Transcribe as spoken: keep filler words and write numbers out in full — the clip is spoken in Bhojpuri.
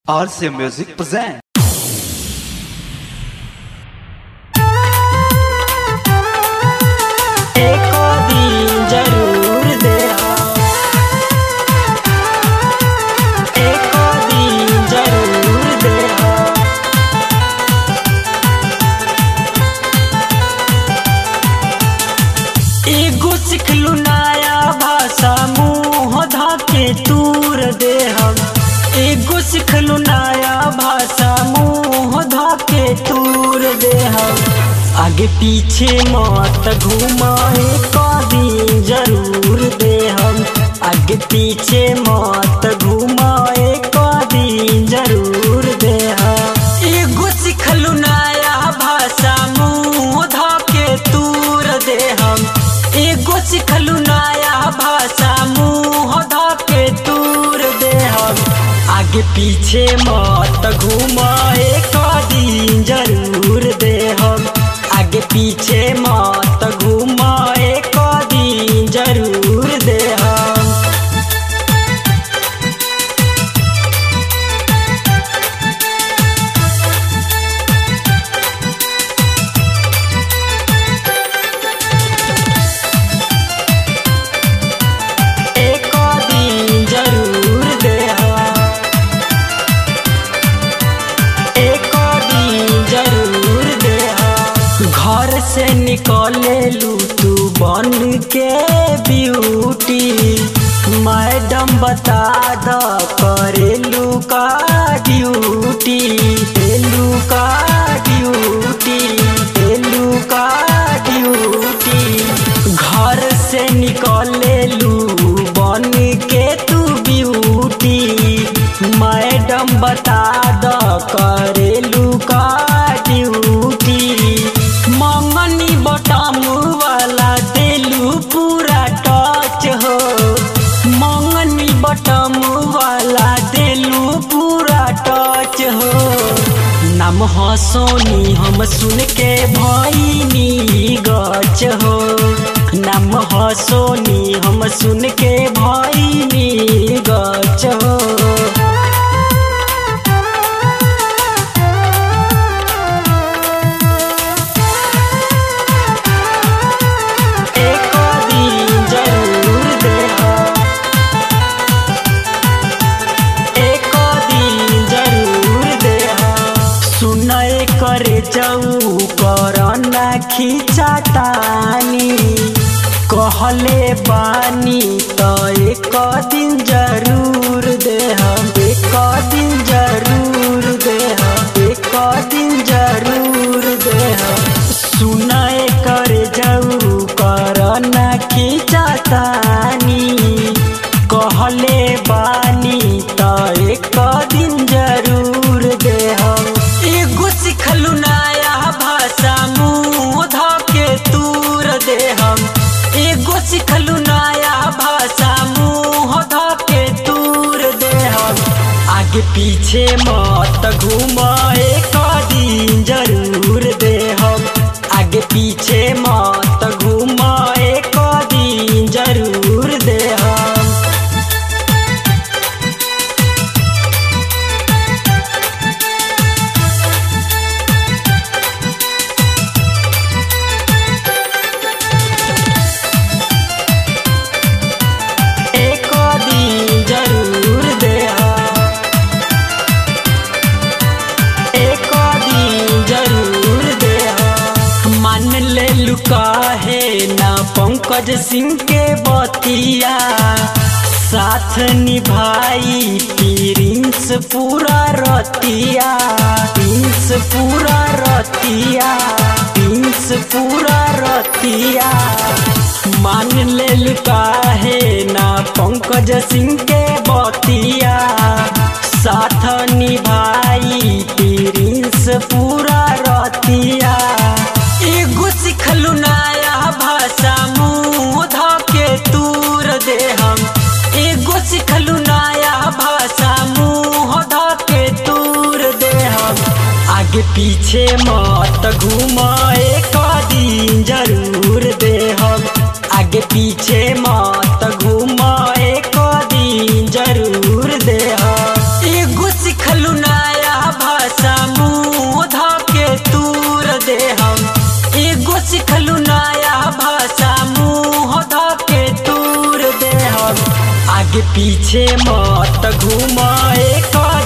R C M Music present. एको दिन जरूर देहा, एको दिन जरूर देहा। एगो सिखलू नया भाषा मुँह धाके तूर देहा, एगो सिखलू नया भाषा मुँह धाके तूर देहा। आगे पीछे मत घुमाए कदी जरूर दे हम, आगे पीछे मत घुमाए कदी जरूर दे हम। एगो सिखलू नया भाषा मुँह धाके तूर दे हम, एगो सिखलू नया भाषा मुँह धाके तूर दे हम। आगे पीछे मत घुमाए कदी जरूर दे हम, आगे पीछे मत घुमाए कदी जरूर दे हम। एक दिन जरूर दे हम, एक दिन जरूर दे हम। घर से निकले लू तू बन के ब्यूटी, मैडम बता द करेलू का ड्यूटी, एलू का ड्यूटी, एलू का ड्यूटी। घर से निकले लू बन के तू ब्यूटी, मैडम बता द करेलू का ड्यूटी। मंगनी बटम वाला देलू पूरा टच हो, मंगनी बटम वाला देलू पूरा टच हो। नाम हो सोनी हम सुन के भईनी गच हो, नाम हो सोनी हम सुन के भईनी गच हो। करे जाऊ करना खींचा तानी, कहले बानी तो एक दिन जरूर दे हम, एक दिन जरूर दे हम, एक दिन जरूर दे हम। सुनाए करे जाऊ करना खींचा तानी, कहले बानी तो एक दिन जरूर दे हम। एगो सिखलू नया भाषा मुँह धाके तूर दे हम, एगो सिखलू नया भाषा मुँह धाके तूर दे हम। आगे पीछे मत घुमाए कदी जरूर दे हम, आगे पीछे मत घुमाए कदी जरूर दे हम। काहे ना पंकज सिंह के बतिया, साथ निभाई प्रिंस पूरा रतिया, प्रिंस पूरा रतिया, प्रिंस पूरा रतिया। मान ले काहे ना पंकज सिंह के बतिया, साथ निभाई प्रिंस पूरा रतिया। एगो सिखलू नया भाषा मुँह धाके तूर दे हम, एगो सिखलू नया भाषा मुँह धाके तूर दे हम। आगे पीछे मत घुमाए कदी जरूर दे हम, आगे पीछे मत घुमाए कदी जरूर दे हम। एगो सिख सिखलू नया भाषा मुँह धके तूर दे हम एगो सिखलू नया भाषा मुँह धके तूर दे हम आगे पीछे मत घूम एक